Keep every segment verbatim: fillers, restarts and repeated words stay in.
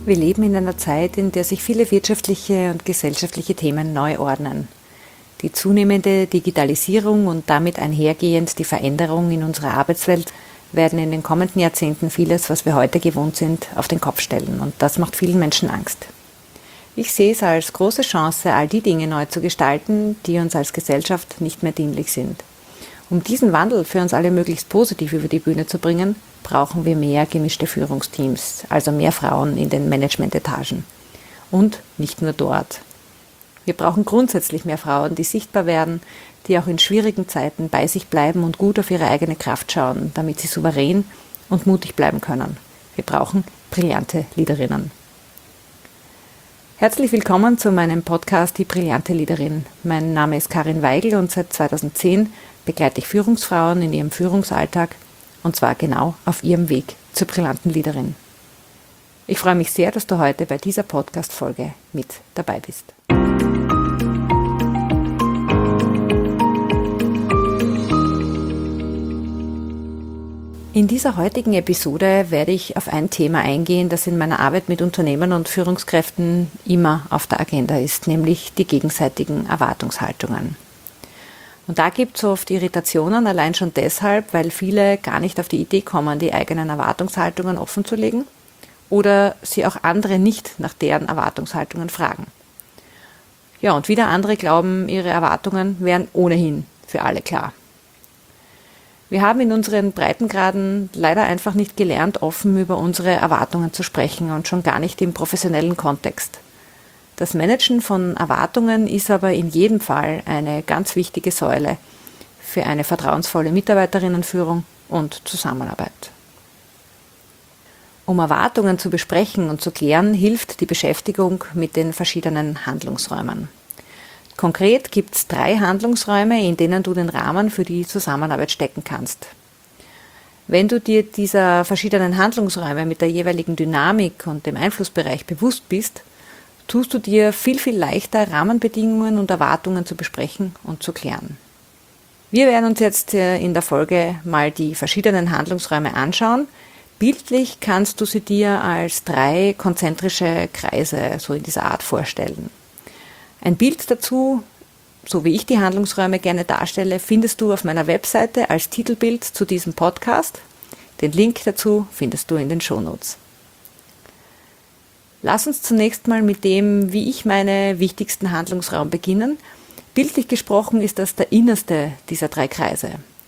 Wir leben in einer Zeit, in der sich viele wirtschaftliche und gesellschaftliche Themen neu ordnen. Die zunehmende Digitalisierung und damit einhergehend die Veränderung in unserer Arbeitswelt werden in den kommenden Jahrzehnten vieles, was wir heute gewohnt sind, auf den Kopf stellen. Und das macht vielen Menschen Angst. Ich sehe es als große Chance, all die Dinge neu zu gestalten, die uns als Gesellschaft nicht mehr dienlich sind. Um diesen Wandel für uns alle möglichst positiv über die Bühne zu bringen, brauchen wir mehr gemischte Führungsteams, also mehr Frauen in den Managementetagen. Und nicht nur dort. Wir brauchen grundsätzlich mehr Frauen, die sichtbar werden, die auch in schwierigen Zeiten bei sich bleiben und gut auf ihre eigene Kraft schauen, damit sie souverän und mutig bleiben können. Wir brauchen brillante Leaderinnen. Herzlich willkommen zu meinem Podcast Die brillante Leaderin. Mein Name ist Karin Weigel und seit zweitausendzehn begleite ich Führungsfrauen in ihrem Führungsalltag und zwar genau auf ihrem Weg zur brillanten Leaderin. Ich freue mich sehr, dass du heute bei dieser Podcast-Folge mit dabei bist. In dieser heutigen Episode werde ich auf ein Thema eingehen, das in meiner Arbeit mit Unternehmern und Führungskräften immer auf der Agenda ist, nämlich die gegenseitigen Erwartungshaltungen. Und da gibt es oft Irritationen, allein schon deshalb, weil viele gar nicht auf die Idee kommen, die eigenen Erwartungshaltungen offenzulegen oder sie auch andere nicht nach deren Erwartungshaltungen fragen. Ja, und wieder andere glauben, ihre Erwartungen wären ohnehin für alle klar. Wir haben in unseren Breitengraden leider einfach nicht gelernt, offen über unsere Erwartungen zu sprechen und schon gar nicht im professionellen Kontext. Das Managen von Erwartungen ist aber in jedem Fall eine ganz wichtige Säule für eine vertrauensvolle Mitarbeiterinnenführung und Zusammenarbeit. Um Erwartungen zu besprechen und zu klären, hilft die Beschäftigung mit den verschiedenen Handlungsräumen. Konkret gibt es drei Handlungsräume, in denen du den Rahmen für die Zusammenarbeit stecken kannst. Wenn du dir dieser verschiedenen Handlungsräume mit der jeweiligen Dynamik und dem Einflussbereich bewusst bist, tust du dir viel, viel leichter, Rahmenbedingungen und Erwartungen zu besprechen und zu klären. Wir werden uns jetzt in der Folge mal die verschiedenen Handlungsräume anschauen. Bildlich kannst du sie dir als drei konzentrische Kreise so in dieser Art vorstellen. Ein Bild dazu, so wie ich die Handlungsräume gerne darstelle, findest du auf meiner Webseite als Titelbild zu diesem Podcast. Den Link dazu findest du in den Shownotes. Lass uns zunächst mal mit dem, wie ich meine wichtigsten Handlungsraum beginnen. Bildlich gesprochen ist das der innerste dieser drei Kreise.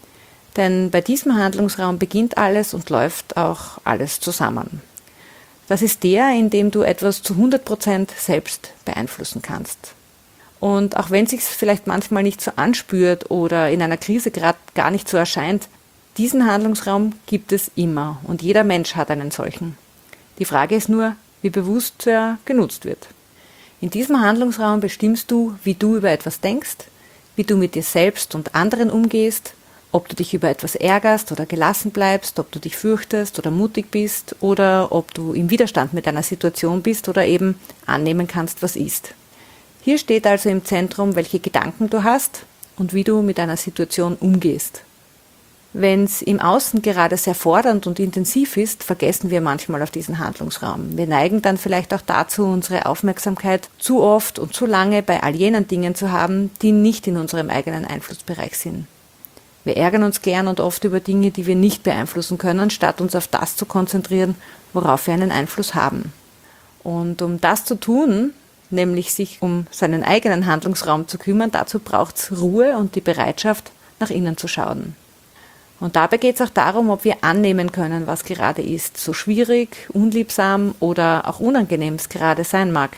Denn bei diesem Handlungsraum beginnt alles und läuft auch alles zusammen. Das ist der, in dem du etwas zu hundert Prozent selbst beeinflussen kannst. Und auch wenn es sich vielleicht manchmal nicht so anspürt oder in einer Krise gerade gar nicht so erscheint, diesen Handlungsraum gibt es immer und jeder Mensch hat einen solchen. Die Frage ist nur, wie bewusst er genutzt wird. In diesem Handlungsraum bestimmst du, wie du über etwas denkst, wie du mit dir selbst und anderen umgehst, ob du dich über etwas ärgerst oder gelassen bleibst, ob du dich fürchtest oder mutig bist oder ob du im Widerstand mit einer Situation bist oder eben annehmen kannst, was ist. Hier steht also im Zentrum, welche Gedanken du hast und wie du mit einer Situation umgehst. Wenn es im Außen gerade sehr fordernd und intensiv ist, vergessen wir manchmal auf diesen Handlungsraum. Wir neigen dann vielleicht auch dazu, unsere Aufmerksamkeit zu oft und zu lange bei all jenen Dingen zu haben, die nicht in unserem eigenen Einflussbereich sind. Wir ärgern uns gern und oft über Dinge, die wir nicht beeinflussen können, statt uns auf das zu konzentrieren, worauf wir einen Einfluss haben. Und um das zu tun, nämlich sich um seinen eigenen Handlungsraum zu kümmern, dazu braucht es Ruhe und die Bereitschaft, nach innen zu schauen. Und dabei geht es auch darum, ob wir annehmen können, was gerade ist, so schwierig, unliebsam oder auch unangenehm es gerade sein mag.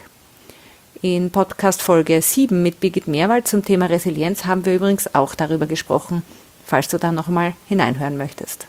In Podcast Folge sieben mit Birgit Mehrwald zum Thema Resilienz haben wir übrigens auch darüber gesprochen, falls du da nochmal hineinhören möchtest.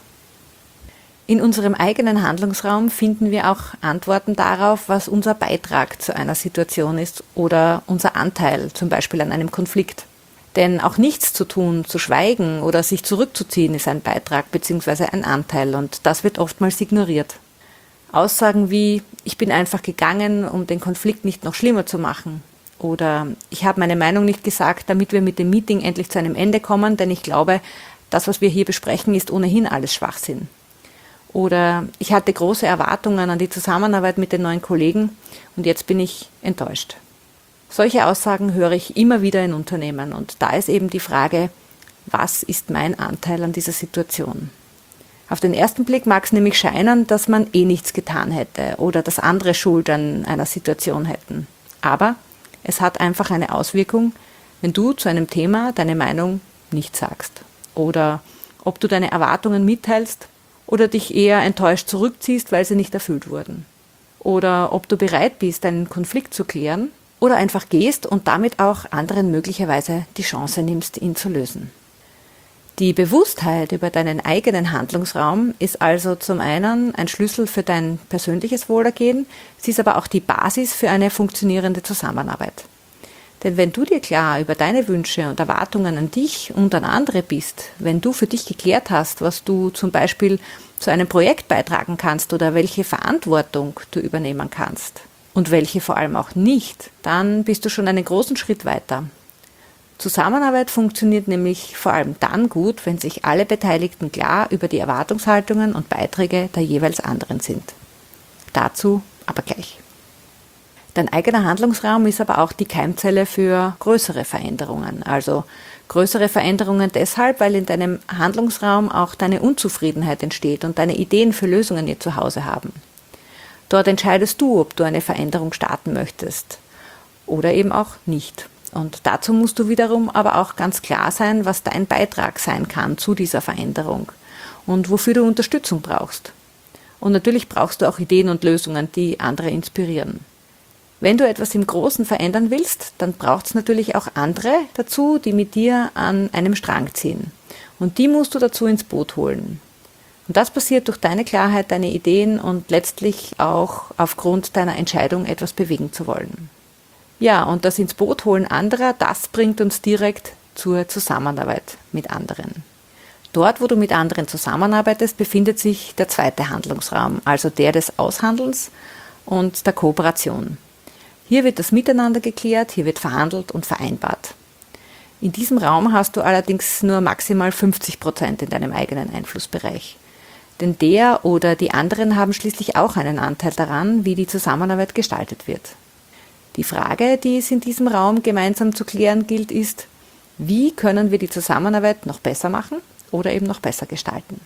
In unserem eigenen Handlungsraum finden wir auch Antworten darauf, was unser Beitrag zu einer Situation ist oder unser Anteil, zum Beispiel an einem Konflikt. Denn auch nichts zu tun, zu schweigen oder sich zurückzuziehen ist ein Beitrag bzw. ein Anteil und das wird oftmals ignoriert. Aussagen wie, ich bin einfach gegangen, um den Konflikt nicht noch schlimmer zu machen oder ich habe meine Meinung nicht gesagt, damit wir mit dem Meeting endlich zu einem Ende kommen, denn ich glaube, das, was wir hier besprechen, ist ohnehin alles Schwachsinn. Oder ich hatte große Erwartungen an die Zusammenarbeit mit den neuen Kollegen und jetzt bin ich enttäuscht. Solche Aussagen höre ich immer wieder in Unternehmen und da ist eben die Frage, was ist mein Anteil an dieser Situation? Auf den ersten Blick mag es nämlich scheinen, dass man eh nichts getan hätte oder dass andere Schuld an einer Situation hätten. Aber es hat einfach eine Auswirkung, wenn du zu einem Thema deine Meinung nicht sagst. Oder ob du deine Erwartungen mitteilst oder dich eher enttäuscht zurückziehst, weil sie nicht erfüllt wurden. Oder ob du bereit bist, einen Konflikt zu klären oder einfach gehst und damit auch anderen möglicherweise die Chance nimmst, ihn zu lösen. Die Bewusstheit über deinen eigenen Handlungsraum ist also zum einen ein Schlüssel für dein persönliches Wohlergehen, sie ist aber auch die Basis für eine funktionierende Zusammenarbeit. Denn wenn du dir klar über deine Wünsche und Erwartungen an dich und an andere bist, wenn du für dich geklärt hast, was du zum Beispiel zu einem Projekt beitragen kannst oder welche Verantwortung du übernehmen kannst und welche vor allem auch nicht, dann bist du schon einen großen Schritt weiter. Zusammenarbeit funktioniert nämlich vor allem dann gut, wenn sich alle Beteiligten klar über die Erwartungshaltungen und Beiträge der jeweils anderen sind. Dazu aber gleich. Dein eigener Handlungsraum ist aber auch die Keimzelle für größere Veränderungen. Also größere Veränderungen deshalb, weil in deinem Handlungsraum auch deine Unzufriedenheit entsteht und deine Ideen für Lösungen ihr Zuhause haben. Dort entscheidest du, ob du eine Veränderung starten möchtest oder eben auch nicht. Und dazu musst du wiederum aber auch ganz klar sein, was dein Beitrag sein kann zu dieser Veränderung und wofür du Unterstützung brauchst. Und natürlich brauchst du auch Ideen und Lösungen, die andere inspirieren. Wenn du etwas im Großen verändern willst, dann braucht es natürlich auch andere dazu, die mit dir an einem Strang ziehen. Und die musst du dazu ins Boot holen. Und das passiert durch deine Klarheit, deine Ideen und letztlich auch aufgrund deiner Entscheidung, etwas bewegen zu wollen. Ja, und das ins Boot holen anderer, das bringt uns direkt zur Zusammenarbeit mit anderen. Dort, wo du mit anderen zusammenarbeitest, befindet sich der zweite Handlungsraum, also der des Aushandelns und der Kooperation. Hier wird das Miteinander geklärt, hier wird verhandelt und vereinbart. In diesem Raum hast du allerdings nur maximal fünfzig Prozent in deinem eigenen Einflussbereich. Denn der oder die anderen haben schließlich auch einen Anteil daran, wie die Zusammenarbeit gestaltet wird. Die Frage, die es in diesem Raum gemeinsam zu klären gilt, ist, wie können wir die Zusammenarbeit noch besser machen oder eben noch besser gestalten?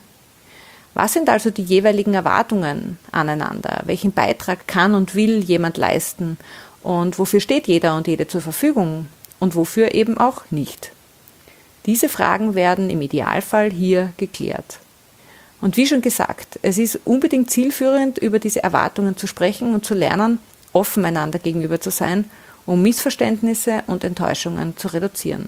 Was sind also die jeweiligen Erwartungen aneinander? Welchen Beitrag kann und will jemand leisten? Und wofür steht jeder und jede zur Verfügung? Und wofür eben auch nicht? Diese Fragen werden im Idealfall hier geklärt. Und wie schon gesagt, es ist unbedingt zielführend, über diese Erwartungen zu sprechen und zu lernen, offen einander gegenüber zu sein, um Missverständnisse und Enttäuschungen zu reduzieren.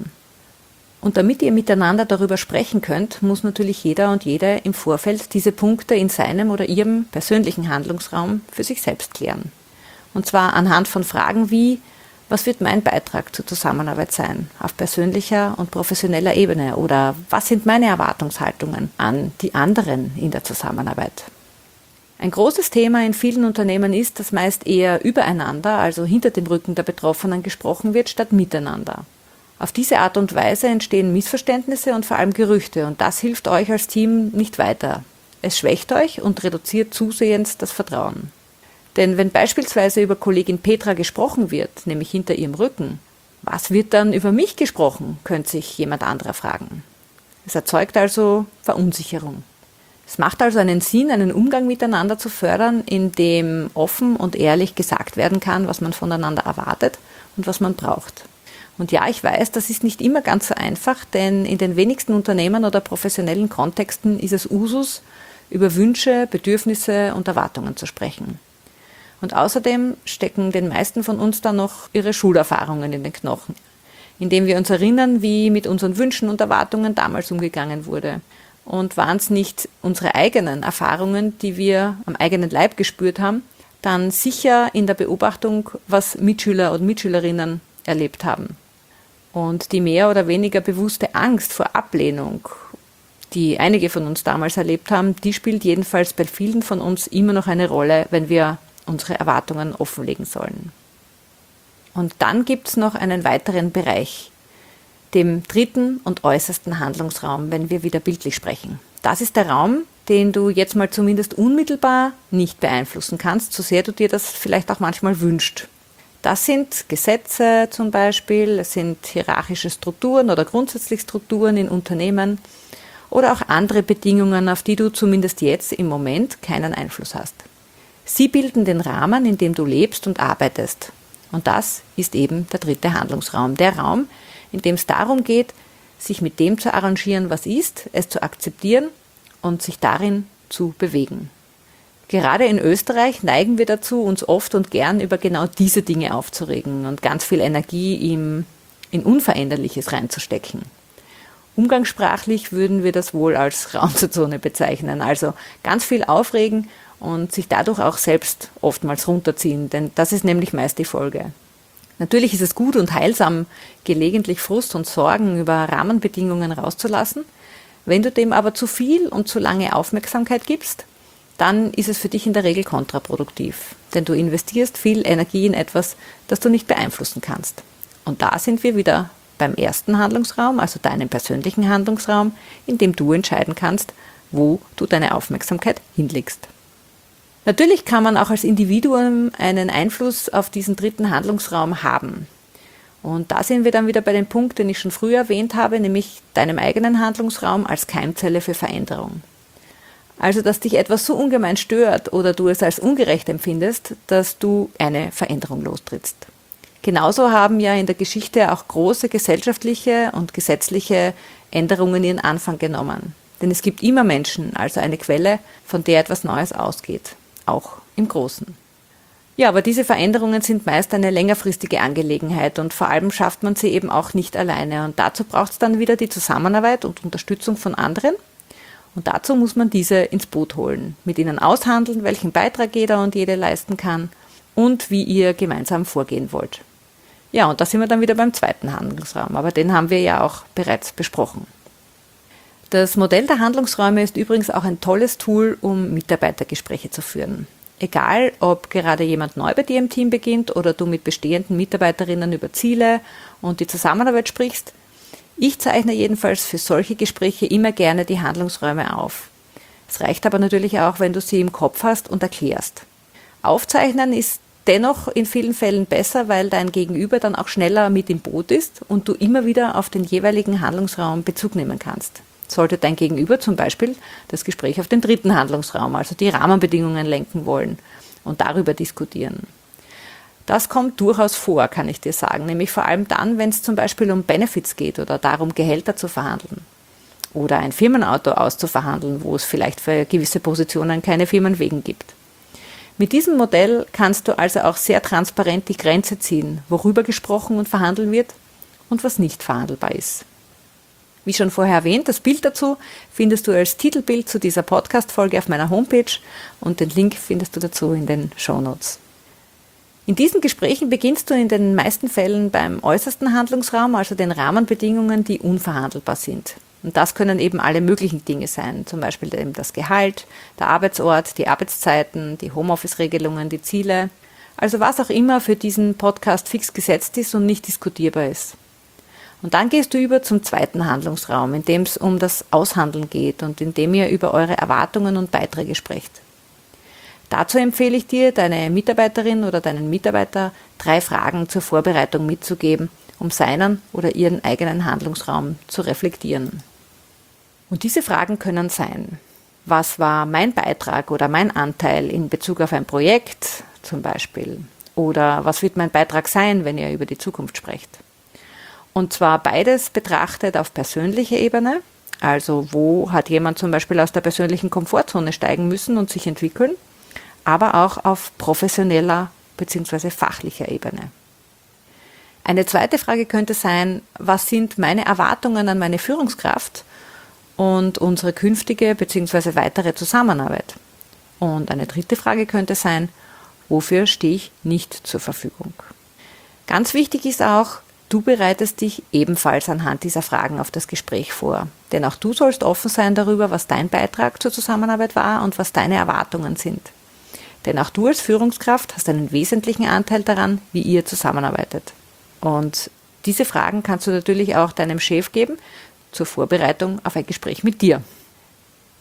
Und damit ihr miteinander darüber sprechen könnt, muss natürlich jeder und jede im Vorfeld diese Punkte in seinem oder ihrem persönlichen Handlungsraum für sich selbst klären. Und zwar anhand von Fragen wie, was wird mein Beitrag zur Zusammenarbeit sein, auf persönlicher und professioneller Ebene, oder was sind meine Erwartungshaltungen an die anderen in der Zusammenarbeit? Ein großes Thema in vielen Unternehmen ist, dass meist eher übereinander, also hinter dem Rücken der Betroffenen gesprochen wird, statt miteinander. Auf diese Art und Weise entstehen Missverständnisse und vor allem Gerüchte und das hilft euch als Team nicht weiter. Es schwächt euch und reduziert zusehends das Vertrauen. Denn wenn beispielsweise über Kollegin Petra gesprochen wird, nämlich hinter ihrem Rücken, was wird dann über mich gesprochen, könnte sich jemand anderer fragen. Es erzeugt also Verunsicherung. Es macht also einen Sinn, einen Umgang miteinander zu fördern, in dem offen und ehrlich gesagt werden kann, was man voneinander erwartet und was man braucht. Und ja, ich weiß, das ist nicht immer ganz so einfach, denn in den wenigsten Unternehmen oder professionellen Kontexten ist es Usus, über Wünsche, Bedürfnisse und Erwartungen zu sprechen. Und außerdem stecken den meisten von uns dann noch ihre Schulerfahrungen in den Knochen, indem wir uns erinnern, wie mit unseren Wünschen und Erwartungen damals umgegangen wurde. Und waren es nicht unsere eigenen Erfahrungen, die wir am eigenen Leib gespürt haben, dann sicher in der Beobachtung, was Mitschüler und Mitschülerinnen erlebt haben. Und die mehr oder weniger bewusste Angst vor Ablehnung, die einige von uns damals erlebt haben, die spielt jedenfalls bei vielen von uns immer noch eine Rolle, wenn wir unsere Erwartungen offenlegen sollen. Und dann gibt es noch einen weiteren Bereich, dem dritten und äußersten Handlungsraum, wenn wir wieder bildlich sprechen. Das ist der Raum, den du jetzt mal zumindest unmittelbar nicht beeinflussen kannst, so sehr du dir das vielleicht auch manchmal wünschst. Das sind Gesetze zum Beispiel, es sind hierarchische Strukturen oder grundsätzlich Strukturen in Unternehmen oder auch andere Bedingungen, auf die du zumindest jetzt im Moment keinen Einfluss hast. Sie bilden den Rahmen, in dem du lebst und arbeitest. Und das ist eben der dritte Handlungsraum, der Raum, in dem es darum geht, sich mit dem zu arrangieren, was ist, es zu akzeptieren und sich darin zu bewegen. Gerade in Österreich neigen wir dazu, uns oft und gern über genau diese Dinge aufzuregen und ganz viel Energie im, in Unveränderliches reinzustecken. Umgangssprachlich würden wir das wohl als Raumzone bezeichnen, also ganz viel aufregen und sich dadurch auch selbst oftmals runterziehen, denn das ist nämlich meist die Folge. Natürlich ist es gut und heilsam, gelegentlich Frust und Sorgen über Rahmenbedingungen rauszulassen. Wenn du dem aber zu viel und zu lange Aufmerksamkeit gibst, dann ist es für dich in der Regel kontraproduktiv, denn du investierst viel Energie in etwas, das du nicht beeinflussen kannst. Und da sind wir wieder beim ersten Handlungsraum, also deinem persönlichen Handlungsraum, in dem du entscheiden kannst, wo du deine Aufmerksamkeit hinlegst. Natürlich kann man auch als Individuum einen Einfluss auf diesen dritten Handlungsraum haben. Und da sind wir dann wieder bei dem Punkt, den ich schon früher erwähnt habe, nämlich deinem eigenen Handlungsraum als Keimzelle für Veränderung. Also, dass dich etwas so ungemein stört oder du es als ungerecht empfindest, dass du eine Veränderung lostrittst. Genauso haben ja in der Geschichte auch große gesellschaftliche und gesetzliche Änderungen ihren Anfang genommen. Denn es gibt immer Menschen, also eine Quelle, von der etwas Neues ausgeht, auch im Großen. Ja, aber diese Veränderungen sind meist eine längerfristige Angelegenheit und vor allem schafft man sie eben auch nicht alleine. Und dazu braucht es dann wieder die Zusammenarbeit und Unterstützung von anderen. Und dazu muss man diese ins Boot holen, mit ihnen aushandeln, welchen Beitrag jeder und jede leisten kann und wie ihr gemeinsam vorgehen wollt. Ja, und da sind wir dann wieder beim zweiten Handlungsraum, aber den haben wir ja auch bereits besprochen. Das Modell der Handlungsräume ist übrigens auch ein tolles Tool, um Mitarbeitergespräche zu führen. Egal, ob gerade jemand neu bei dir im Team beginnt oder du mit bestehenden Mitarbeiterinnen über Ziele und die Zusammenarbeit sprichst, ich zeichne jedenfalls für solche Gespräche immer gerne die Handlungsräume auf. Es reicht aber natürlich auch, wenn du sie im Kopf hast und erklärst. Aufzeichnen ist dennoch in vielen Fällen besser, weil dein Gegenüber dann auch schneller mit im Boot ist und du immer wieder auf den jeweiligen Handlungsraum Bezug nehmen kannst. Sollte dein Gegenüber zum Beispiel das Gespräch auf den dritten Handlungsraum, also die Rahmenbedingungen lenken wollen und darüber diskutieren. Das kommt durchaus vor, kann ich dir sagen, nämlich vor allem dann, wenn es zum Beispiel um Benefits geht oder darum, Gehälter zu verhandeln oder ein Firmenauto auszuverhandeln, wo es vielleicht für gewisse Positionen keine Firmenwegen gibt. Mit diesem Modell kannst du also auch sehr transparent die Grenze ziehen, worüber gesprochen und verhandeln wird und was nicht verhandelbar ist. Wie schon vorher erwähnt, das Bild dazu findest du als Titelbild zu dieser Podcast-Folge auf meiner Homepage und den Link findest du dazu in den Shownotes. In diesen Gesprächen beginnst du in den meisten Fällen beim äußersten Handlungsraum, also den Rahmenbedingungen, die unverhandelbar sind. Und das können eben alle möglichen Dinge sein, zum Beispiel eben das Gehalt, der Arbeitsort, die Arbeitszeiten, die Homeoffice-Regelungen, die Ziele, also was auch immer für diesen Podcast fix gesetzt ist und nicht diskutierbar ist. Und dann gehst du über zum zweiten Handlungsraum, in dem es um das Aushandeln geht und in dem ihr über eure Erwartungen und Beiträge sprecht. Dazu empfehle ich dir, deine Mitarbeiterin oder deinen Mitarbeiter drei Fragen zur Vorbereitung mitzugeben, um seinen oder ihren eigenen Handlungsraum zu reflektieren. Und diese Fragen können sein: Was war mein Beitrag oder mein Anteil in Bezug auf ein Projekt zum Beispiel? Oder was wird mein Beitrag sein, wenn ihr über die Zukunft sprecht? Und zwar beides betrachtet auf persönlicher Ebene, also wo hat jemand zum Beispiel aus der persönlichen Komfortzone steigen müssen und sich entwickeln, aber auch auf professioneller bzw. fachlicher Ebene. Eine zweite Frage könnte sein: Was sind meine Erwartungen an meine Führungskraft und unsere künftige bzw. weitere Zusammenarbeit? Und eine dritte Frage könnte sein: Wofür stehe ich nicht zur Verfügung? Ganz wichtig ist auch, du bereitest dich ebenfalls anhand dieser Fragen auf das Gespräch vor. Denn auch du sollst offen sein darüber, was dein Beitrag zur Zusammenarbeit war und was deine Erwartungen sind. Denn auch du als Führungskraft hast einen wesentlichen Anteil daran, wie ihr zusammenarbeitet. Und diese Fragen kannst du natürlich auch deinem Chef geben, zur Vorbereitung auf ein Gespräch mit dir.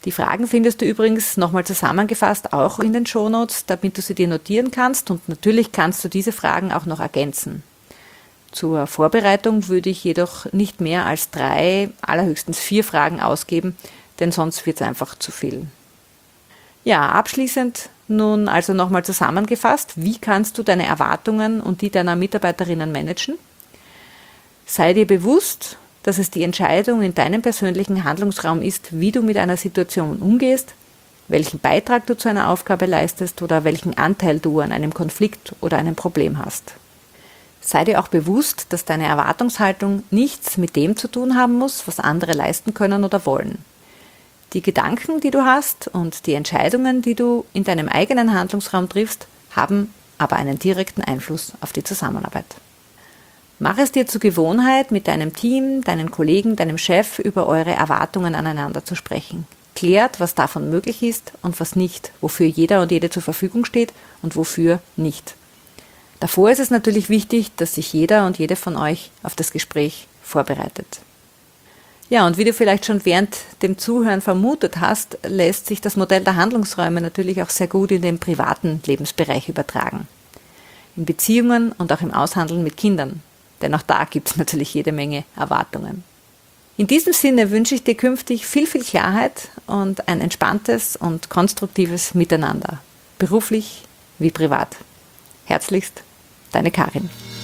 Die Fragen findest du übrigens nochmal zusammengefasst auch in den Shownotes, damit du sie dir notieren kannst, und natürlich kannst du diese Fragen auch noch ergänzen. Zur Vorbereitung würde ich jedoch nicht mehr als drei, allerhöchstens vier Fragen ausgeben, denn sonst wird es einfach zu viel. Ja, abschließend nun also nochmal zusammengefasst, wie kannst du deine Erwartungen und die deiner Mitarbeiterinnen managen? Sei dir bewusst, dass es die Entscheidung in deinem persönlichen Handlungsraum ist, wie du mit einer Situation umgehst, welchen Beitrag du zu einer Aufgabe leistest oder welchen Anteil du an einem Konflikt oder einem Problem hast. Sei dir auch bewusst, dass deine Erwartungshaltung nichts mit dem zu tun haben muss, was andere leisten können oder wollen. Die Gedanken, die du hast, und die Entscheidungen, die du in deinem eigenen Handlungsraum triffst, haben aber einen direkten Einfluss auf die Zusammenarbeit. Mach es dir zur Gewohnheit, mit deinem Team, deinen Kollegen, deinem Chef über eure Erwartungen aneinander zu sprechen. Klärt, was davon möglich ist und was nicht, wofür jeder und jede zur Verfügung steht und wofür nicht. Davor ist es natürlich wichtig, dass sich jeder und jede von euch auf das Gespräch vorbereitet. Ja, und wie du vielleicht schon während dem Zuhören vermutet hast, lässt sich das Modell der Handlungsräume natürlich auch sehr gut in den privaten Lebensbereich übertragen. In Beziehungen und auch im Aushandeln mit Kindern. Denn auch da gibt es natürlich jede Menge Erwartungen. In diesem Sinne wünsche ich dir künftig viel, viel Klarheit und ein entspanntes und konstruktives Miteinander. Beruflich wie privat. Herzlichst, deine Karin.